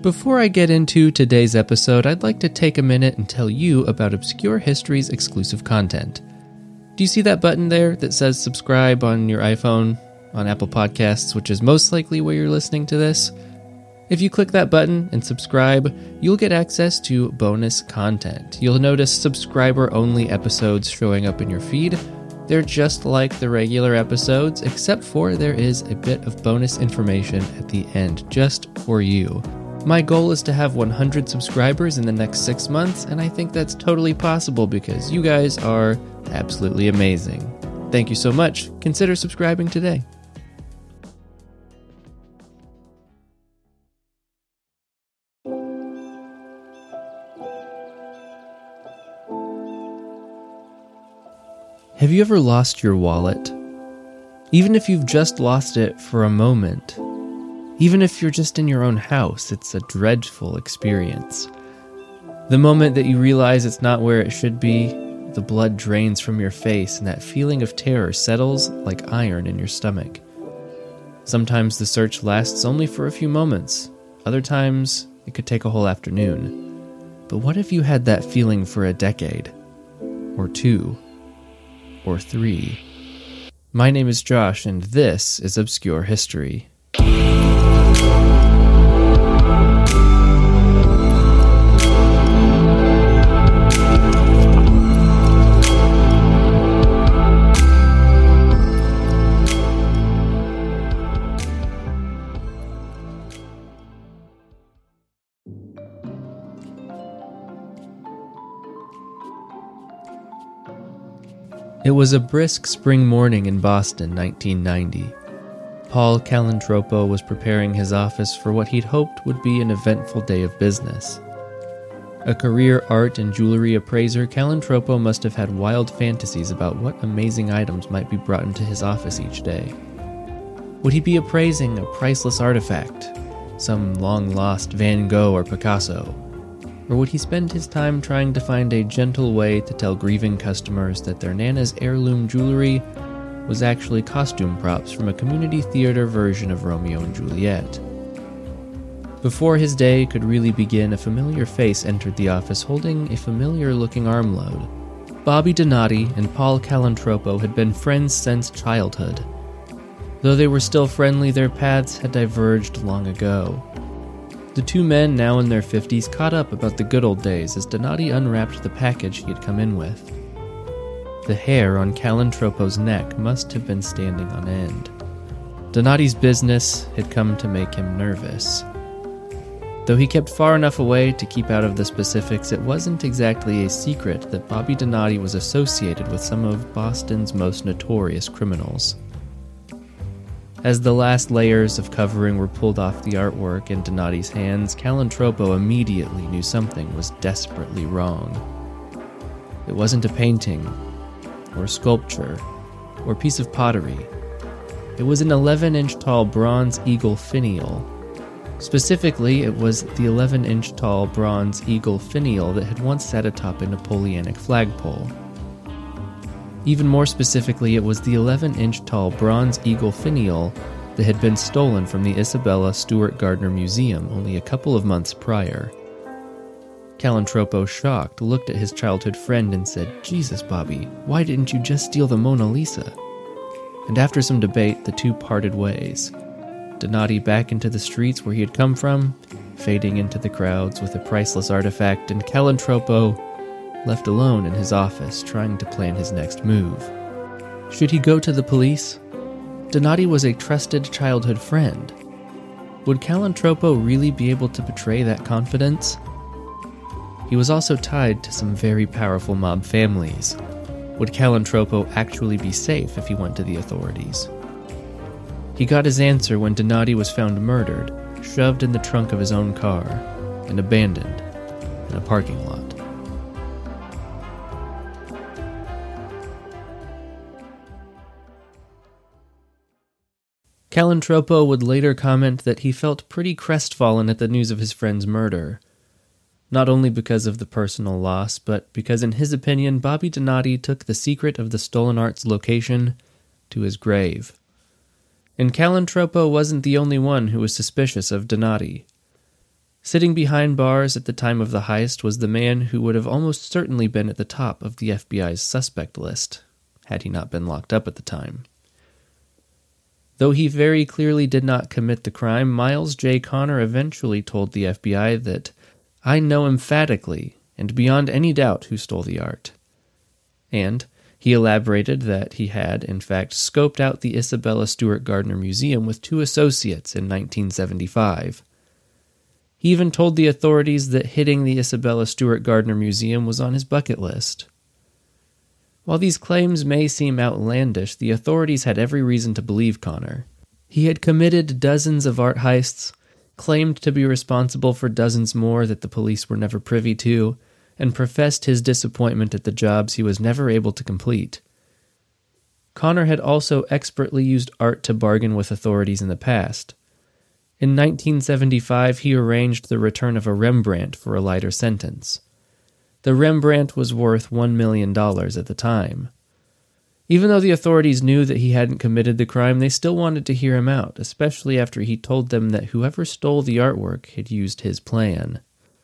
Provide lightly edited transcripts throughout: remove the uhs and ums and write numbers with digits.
Before I get into today's episode, I'd like to take a minute and tell you about Obscure History's exclusive content. Do you see that button there that says subscribe on your iPhone, on Apple Podcasts, which is most likely where you're listening to this? If you click that button and subscribe, you'll get access to bonus content. You'll notice subscriber-only episodes showing up in your feed. They're just like the regular episodes, except for there is a bit of bonus information at the end, just for you. My goal is to have 100 subscribers in the next 6 months, and I think that's totally possible because you guys are absolutely amazing. Thank you so much. Consider subscribing today. Have you ever lost your wallet? Even if you've just lost it for a moment, even if you're just in your own house, it's a dreadful experience. The moment that you realize it's not where it should be, the blood drains from your face and that feeling of terror settles like iron in your stomach. Sometimes the search lasts only for a few moments. Other times, it could take a whole afternoon. But what if you had that feeling for a decade? Or 2? Or 3? My name is Josh, and this is Obscure History. It was a brisk spring morning in Boston, 1990. Paul Calantropo was preparing his office for what he'd hoped would be an eventful day of business. A career art and jewelry appraiser, Calantropo must have had wild fantasies about what amazing items might be brought into his office each day. Would he be appraising a priceless artifact, some long-lost Van Gogh or Picasso? Or would he spend his time trying to find a gentle way to tell grieving customers that their Nana's heirloom jewelry was actually costume props from a community theater version of Romeo and Juliet? Before his day could really begin, a familiar face entered the office holding a familiar-looking armload. Bobby Donati and Paul Calantropo had been friends since childhood. Though they were still friendly, their paths had diverged long ago. The two men, now in their 50s, caught up about the good old days as Donati unwrapped the package he had come in with. The hair on Calantropo's neck must have been standing on end. Donati's business had come to make him nervous. Though he kept far enough away to keep out of the specifics, it wasn't exactly a secret that Bobby Donati was associated with some of Boston's most notorious criminals. As the last layers of covering were pulled off the artwork in Donati's hands, Calantropo immediately knew something was desperately wrong. It wasn't a painting, or sculpture, or piece of pottery. It was an 11-inch tall bronze eagle finial. Specifically, it was the 11-inch tall bronze eagle finial that had once sat atop a Napoleonic flagpole. Even more specifically, it was the 11-inch tall bronze eagle finial that had been stolen from the Isabella Stewart Gardner Museum only a couple of months prior. Calantropo, shocked, looked at his childhood friend and said, "Jesus, Bobby, why didn't you just steal the Mona Lisa?" And after some debate, the two parted ways. Donati back into the streets where he had come from, fading into the crowds with a priceless artifact, and Calantropo left alone in his office, trying to plan his next move. Should he go to the police? Donati was a trusted childhood friend. Would Calantropo really be able to betray that confidence? He was also tied to some very powerful mob families. Would Calantropo actually be safe if he went to the authorities? He got his answer when Donati was found murdered, shoved in the trunk of his own car, and abandoned in a parking lot. Calantropo would later comment that he felt pretty crestfallen at the news of his friend's murder. Not only because of the personal loss, but because in his opinion, Bobby Donati took the secret of the stolen art's location to his grave. And Calantropo wasn't the only one who was suspicious of Donati. Sitting behind bars at the time of the heist was the man who would have almost certainly been at the top of the FBI's suspect list, had he not been locked up at the time. Though he very clearly did not commit the crime, Miles J. Connor eventually told the FBI that, "I know emphatically and beyond any doubt who stole the art." And he elaborated that he had, in fact, scoped out the Isabella Stewart Gardner Museum with 2 associates in 1975. He even told the authorities that hitting the Isabella Stewart Gardner Museum was on his bucket list. While these claims may seem outlandish, the authorities had every reason to believe Connor. He had committed dozens of art heists, claimed to be responsible for dozens more that the police were never privy to, and professed his disappointment at the jobs he was never able to complete. Connor had also expertly used art to bargain with authorities in the past. In 1975, he arranged the return of a Rembrandt for a lighter sentence. The Rembrandt was worth $1 million at the time. Even though the authorities knew that he hadn't committed the crime, they still wanted to hear him out, especially after he told them that whoever stole the artwork had used his plan.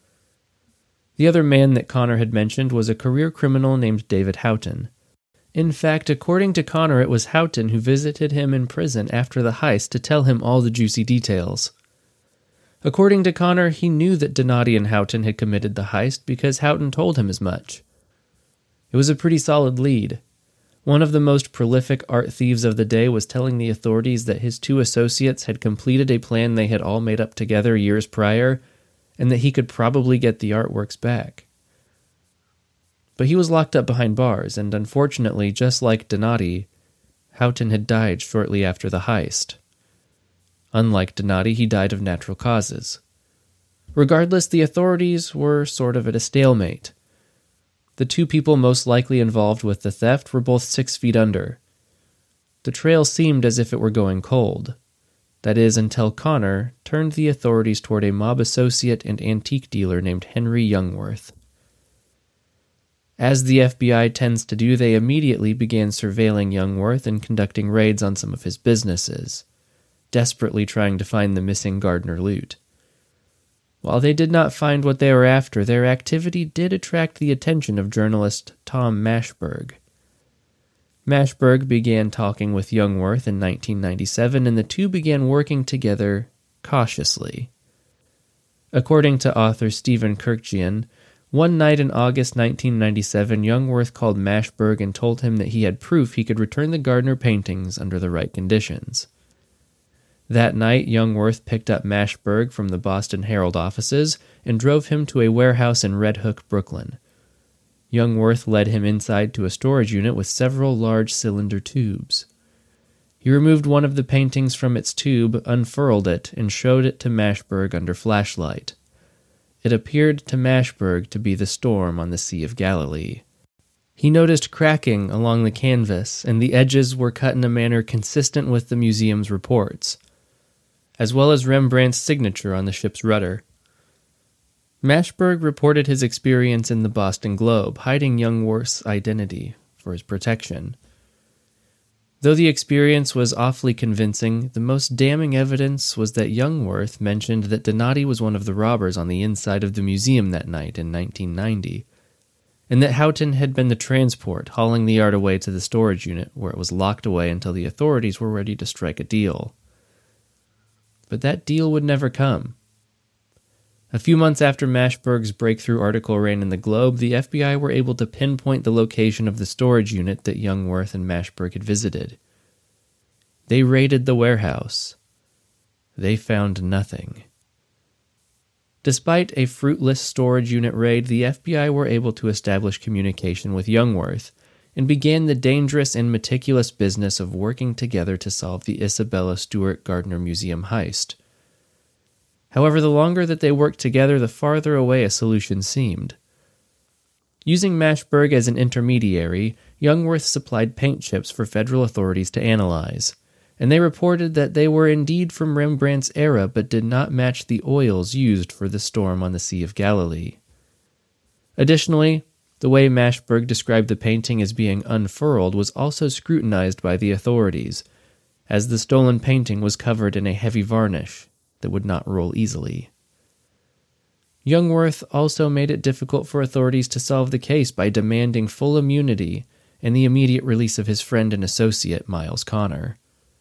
The other man that Connor had mentioned was a career criminal named David Houghton. In fact, according to Connor, it was Houghton who visited him in prison after the heist to tell him all the juicy details. According to Connor, he knew that Donati and Houghton had committed the heist because Houghton told him as much. It was a pretty solid lead. One of the most prolific art thieves of the day was telling the authorities that his 2 associates had completed a plan they had all made up together years prior, and that he could probably get the artworks back. But he was locked up behind bars, and unfortunately, just like Donati, Houghton had died shortly after the heist. Unlike Donati, he died of natural causes. Regardless, the authorities were sort of at a stalemate. The 2 people most likely involved with the theft were both 6 feet under. The trail seemed as if it were going cold. That is, until Connor turned the authorities toward a mob associate and antique dealer named Henry Youngworth. As the FBI tends to do, they immediately began surveilling Youngworth and conducting raids on some of his businesses, desperately trying to find the missing Gardner loot. While they did not find what they were after, their activity did attract the attention of journalist Tom Mashberg. Mashberg began talking with Youngworth in 1997, and the 2 began working together cautiously. According to author Stephen Kirkjian, one night in August 1997, Youngworth called Mashberg and told him that he had proof he could return the Gardner paintings under the right conditions. That night, Youngworth picked up Mashberg from the Boston Herald offices and drove him to a warehouse in Red Hook, Brooklyn. Youngworth led him inside to a storage unit with several large cylinder tubes. He removed one of the paintings from its tube, unfurled it, and showed it to Mashberg under flashlight. It appeared to Mashberg to be the storm on the Sea of Galilee. He noticed cracking along the canvas, and the edges were cut in a manner consistent with the museum's reports, as well as Rembrandt's signature on the ship's rudder. Mashberg reported his experience in the Boston Globe, hiding Youngworth's identity for his protection. Though the experience was awfully convincing, the most damning evidence was that Youngworth mentioned that Donati was one of the robbers on the inside of the museum that night in 1990, and that Houghton had been the transport hauling the art away to the storage unit where it was locked away until the authorities were ready to strike a deal. But that deal would never come. A few months after Mashberg's breakthrough article ran in the Globe, the FBI were able to pinpoint the location of the storage unit that Youngworth and Mashberg had visited. They raided the warehouse. They found nothing. Despite a fruitless storage unit raid, the FBI were able to establish communication with Youngworth and began the dangerous and meticulous business of working together to solve the Isabella Stewart Gardner Museum heist. However, the longer that they worked together, the farther away a solution seemed. Using Mashberg as an intermediary, Youngworth supplied paint chips for federal authorities to analyze, and they reported that they were indeed from Rembrandt's era but did not match the oils used for the storm on the Sea of Galilee. Additionally, the way Mashberg described the painting as being unfurled was also scrutinized by the authorities, as the stolen painting was covered in a heavy varnish that would not roll easily. Jungwirth also made it difficult for authorities to solve the case by demanding full immunity and the immediate release of his friend and associate, Miles Connor.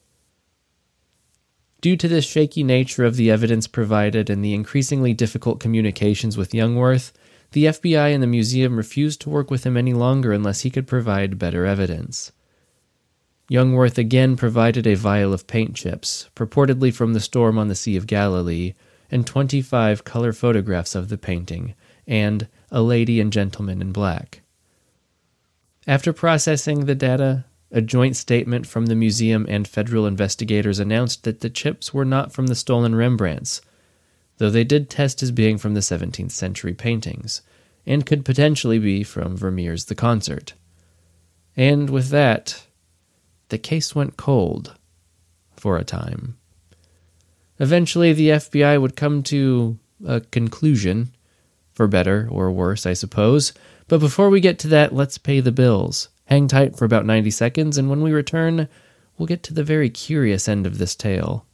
Due to the shaky nature of the evidence provided and the increasingly difficult communications with Jungwirth, the FBI and the museum refused to work with him any longer unless he could provide better evidence. Jungwirth again provided a vial of paint chips, purportedly from the storm on the Sea of Galilee, and 25 color photographs of the painting, and a lady and gentleman in black. After processing the data, a joint statement from the museum and federal investigators announced that the chips were not from the stolen Rembrandts, though they did test as being from the 17th century paintings, and could potentially be from Vermeer's The Concert. And with that, the case went cold for a time. Eventually, the FBI would come to a conclusion, for better or worse, I suppose. But before we get to that, let's pay the bills. Hang tight for about 90 seconds, and when we return, we'll get to the very curious end of this tale.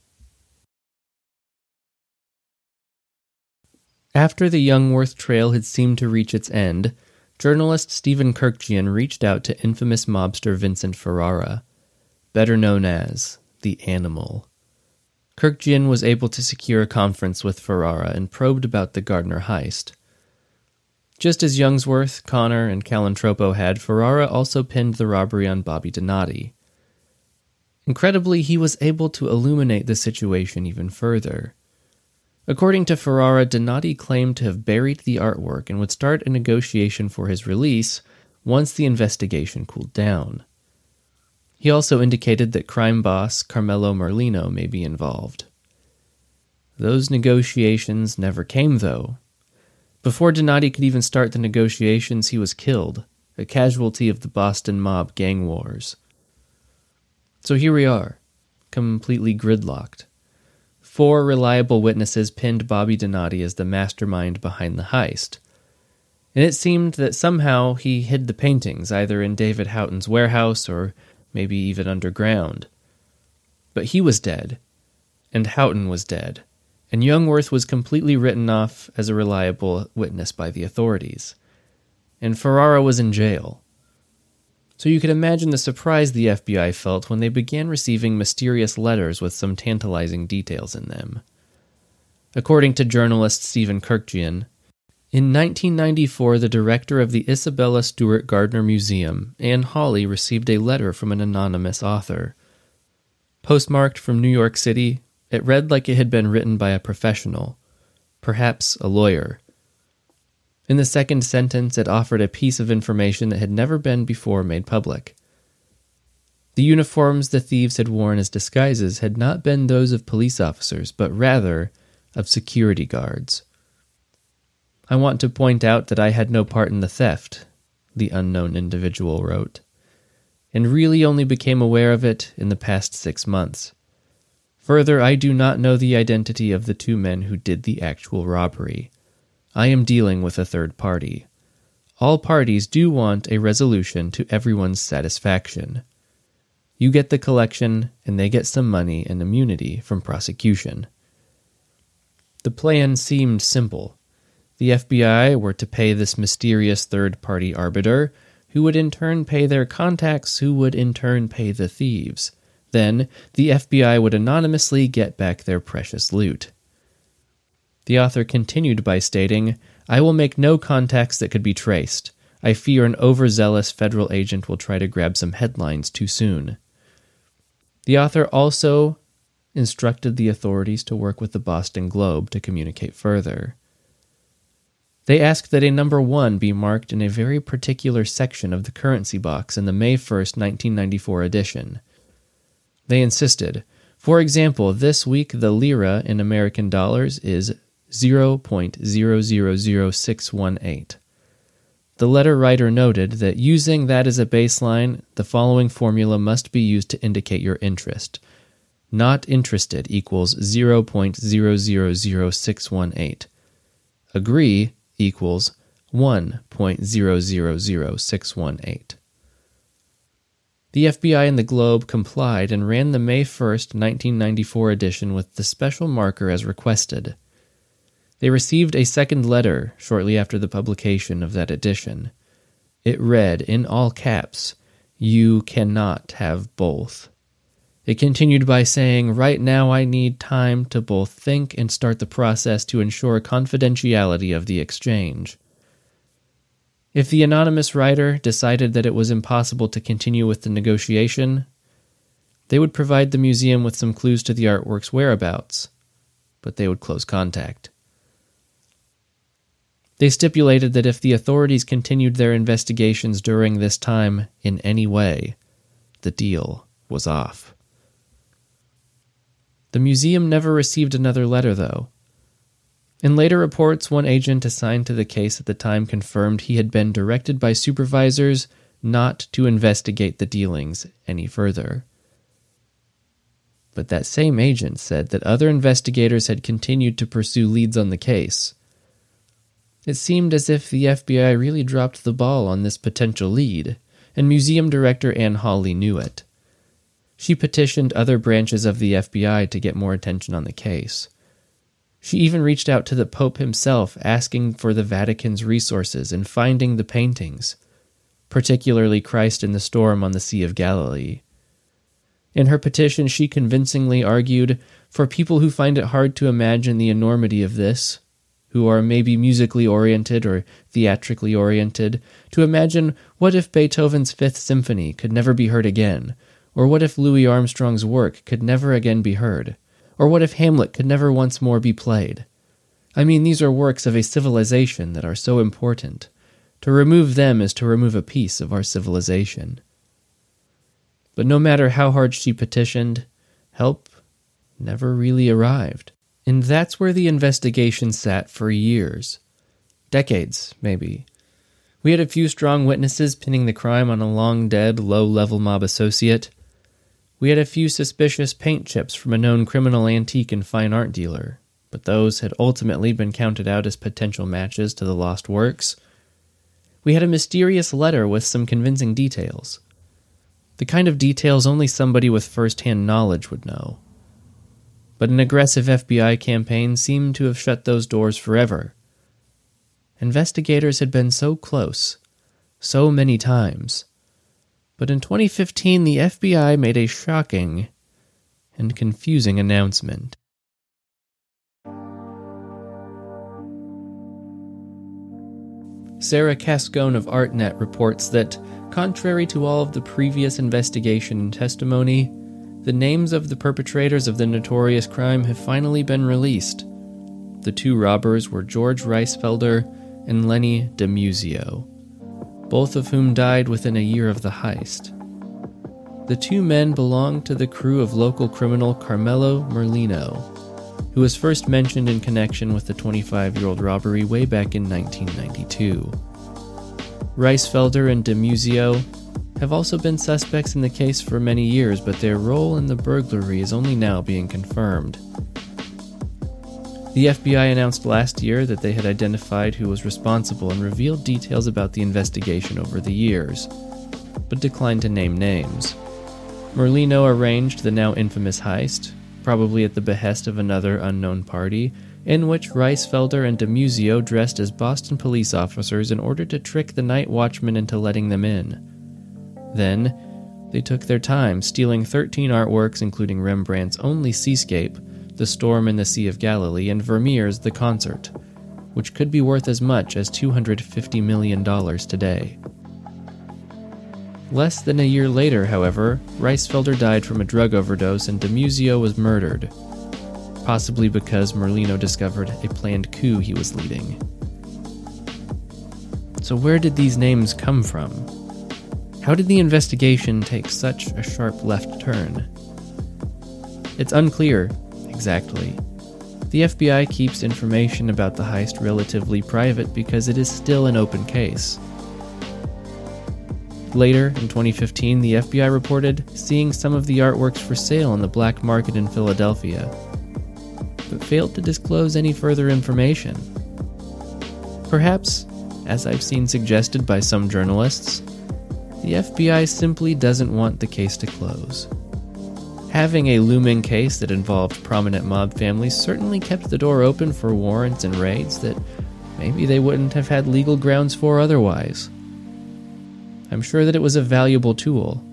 After the Jungwirth trail had seemed to reach its end, journalist Stephen Kurkjian reached out to infamous mobster Vincent Ferrara, better known as the Animal. Kurkjian was able to secure a conference with Ferrara and probed about the Gardner heist. Just as Jungwirth, Connor, and Calantropo had, Ferrara also pinned the robbery on Bobby Donati. Incredibly, he was able to illuminate the situation even further. According to Ferrara, Donati claimed to have buried the artwork and would start a negotiation for his release once the investigation cooled down. He also indicated that crime boss Carmelo Merlino may be involved. Those negotiations never came, though. Before Donati could even start the negotiations, he was killed, a casualty of the Boston mob gang wars. So here we are, completely gridlocked. 4 reliable witnesses pinned Bobby Donati as the mastermind behind the heist. And it seemed that somehow he hid the paintings, either in David Houghton's warehouse or maybe even underground. But he was dead, and Houghton was dead, and Jungwirth was completely written off as a reliable witness by the authorities. And Ferrara was in jail. So you can imagine the surprise the FBI felt when they began receiving mysterious letters with some tantalizing details in them. According to journalist Stephen Kurkjian, in 1994, the director of the Isabella Stewart Gardner Museum, Anne Hawley, received a letter from an anonymous author. Postmarked from New York City, it read like it had been written by a professional, perhaps a lawyer. In the second sentence, it offered a piece of information that had never been before made public. The uniforms the thieves had worn as disguises had not been those of police officers, but rather of security guards. "I want to point out that I had no part in the theft," the unknown individual wrote, "and really only became aware of it in the past 6 months. Further, I do not know the identity of the 2 men who did the actual robbery. I am dealing with a third party. All parties do want a resolution to everyone's satisfaction. You get the collection, and they get some money and immunity from prosecution." The plan seemed simple. The FBI were to pay this mysterious third-party arbiter, who would in turn pay their contacts, who would in turn pay the thieves. Then, the FBI would anonymously get back their precious loot. The author continued by stating, "I will make no contacts that could be traced. I fear an overzealous federal agent will try to grab some headlines too soon." The author also instructed the authorities to work with the Boston Globe to communicate further. They asked that a number 1 be marked in a very particular section of the currency box in the May 1st, 1994 edition. They insisted, for example, this week the lira in American dollars is 0.000618. The letter writer noted that using that as a baseline, the following formula must be used to indicate your interest. Not interested equals 0.000618. Agree equals 1.000618. The FBI and the Globe complied and ran the May 1st, 1994 edition with the special marker as requested. They received a second letter shortly after the publication of that edition. It read, in all caps, "You cannot have both." It continued by saying, "Right now I need time to both think and start the process to ensure confidentiality of the exchange." If the anonymous writer decided that it was impossible to continue with the negotiation, they would provide the museum with some clues to the artwork's whereabouts, but they would close contact. They stipulated that if the authorities continued their investigations during this time in any way, the deal was off. The museum never received another letter, though. In later reports, one agent assigned to the case at the time confirmed he had been directed by supervisors not to investigate the dealings any further. But that same agent said that other investigators had continued to pursue leads on the case. It seemed as if the FBI really dropped the ball on this potential lead, and museum director Anne Hawley knew it. She petitioned other branches of the FBI to get more attention on the case. She even reached out to the Pope himself, asking for the Vatican's resources in finding the paintings, particularly Christ in the Storm on the Sea of Galilee. In her petition, she convincingly argued, for people who find it hard to imagine the enormity of this, who are maybe musically oriented or theatrically oriented, to imagine what if Beethoven's Fifth Symphony could never be heard again, or what if Louis Armstrong's work could never again be heard, or what if Hamlet could never once more be played. I mean, these are works of a civilization that are so important. To remove them is to remove a piece of our civilization. But no matter how hard she petitioned, help never really arrived. And that's where the investigation sat for years. Decades, maybe. We had a few strong witnesses pinning the crime on a long-dead, low-level mob associate. We had a few suspicious paint chips from a known criminal antique and fine art dealer, but those had ultimately been counted out as potential matches to the lost works. We had a mysterious letter with some convincing details. The kind of details only somebody with first-hand knowledge would know. But an aggressive FBI campaign seemed to have shut those doors forever. Investigators had been so close, so many times. But in 2015, the FBI made a shocking and confusing announcement. Sarah Cascone of ArtNet reports that, contrary to all of the previous investigation and testimony, the names of the perpetrators of the notorious crime have finally been released. The two robbers were George Reisfelder and Lenny DeMuzio, both of whom died within a year of the heist. The two men belonged to the crew of local criminal Carmelo Merlino, who was first mentioned in connection with the 25-year-old robbery way back in 1992. Reisfelder and DeMuzio have also been suspects in the case for many years, but their role in the burglary is only now being confirmed. The FBI announced last year that they had identified who was responsible and revealed details about the investigation over the years, but declined to name names. Merlino arranged the now infamous heist, probably at the behest of another unknown party, in which Reisfelder and DeMuzio dressed as Boston police officers in order to trick the night watchman into letting them in. Then, they took their time, stealing 13 artworks including Rembrandt's only seascape, The Storm in the Sea of Galilee, and Vermeer's The Concert, which could be worth as much as $250 million today. Less than a year later, however, Reisfelder died from a drug overdose and DeMuzio was murdered, possibly because Merlino discovered a planned coup he was leading. So where did these names come from? How did the investigation take such a sharp left turn? It's unclear, exactly. The FBI keeps information about the heist relatively private because it is still an open case. Later, in 2015, the FBI reported seeing some of the artworks for sale on the black market in Philadelphia, but failed to disclose any further information. Perhaps, as I've seen suggested by some journalists, the FBI simply doesn't want the case to close. Having a looming case that involved prominent mob families certainly kept the door open for warrants and raids that maybe they wouldn't have had legal grounds for otherwise. I'm sure that it was a valuable tool.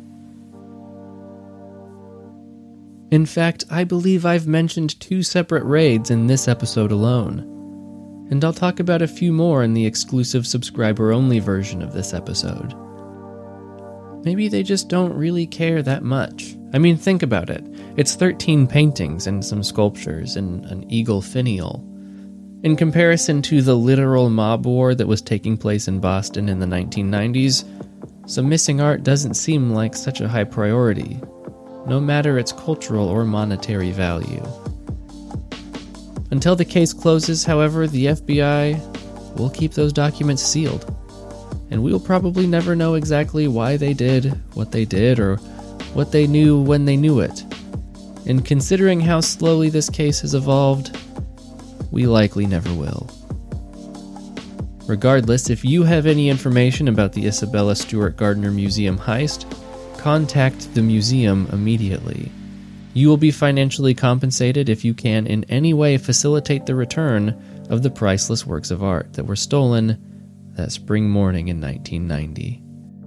In fact, I believe I've mentioned 2 separate raids in this episode alone, and I'll talk about a few more in the exclusive subscriber-only version of this episode. Maybe they just don't really care that much. I mean, think about it. It's 13 paintings and some sculptures and an eagle finial. In comparison to the literal mob war that was taking place in Boston in the 1990s, some missing art doesn't seem like such a high priority, no matter its cultural or monetary value. Until the case closes, however, the FBI will keep those documents sealed, and we'll probably never know exactly why they did what they did or what they knew when they knew it. And considering how slowly this case has evolved, we likely never will. Regardless, if you have any information about the Isabella Stewart Gardner Museum heist, contact the museum immediately. You will be financially compensated if you can in any way facilitate the return of the priceless works of art that were stolen that spring morning in 1990.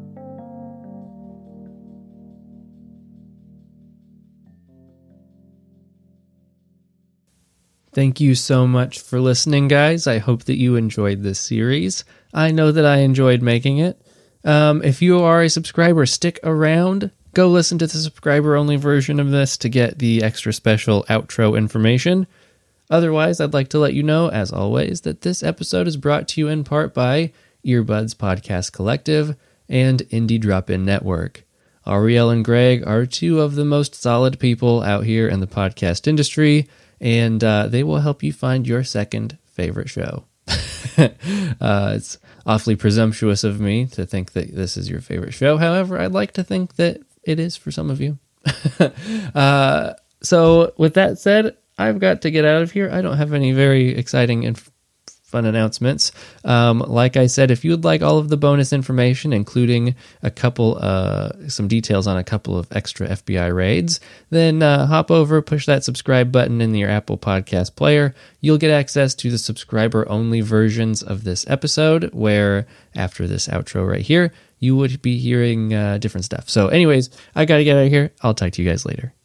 Thank you so much for listening, guys. I hope that you enjoyed this series. I know that I enjoyed making it. If you are a subscriber, stick around. Go listen to the subscriber-only version of this to get the extra special outro information. Otherwise, I'd like to let you know, as always, that this episode is brought to you in part by Earbuds Podcast Collective and Indie Drop-In Network. Ariel and Greg are 2 of the most solid people out here in the podcast industry, and they will help you find your second favorite show. It's awfully presumptuous of me to think that this is your favorite show. However, I'd like to think that it is for some of you. So with that said, I've got to get out of here. I don't have any very exciting and fun announcements. Like I said, if you'd like all of the bonus information, including some details on a couple of extra FBI raids, then hop over, push that subscribe button in your Apple Podcast player. You'll get access to the subscriber-only versions of this episode, where after this outro right here, you would be hearing different stuff. So anyways, I got to get out of here. I'll talk to you guys later.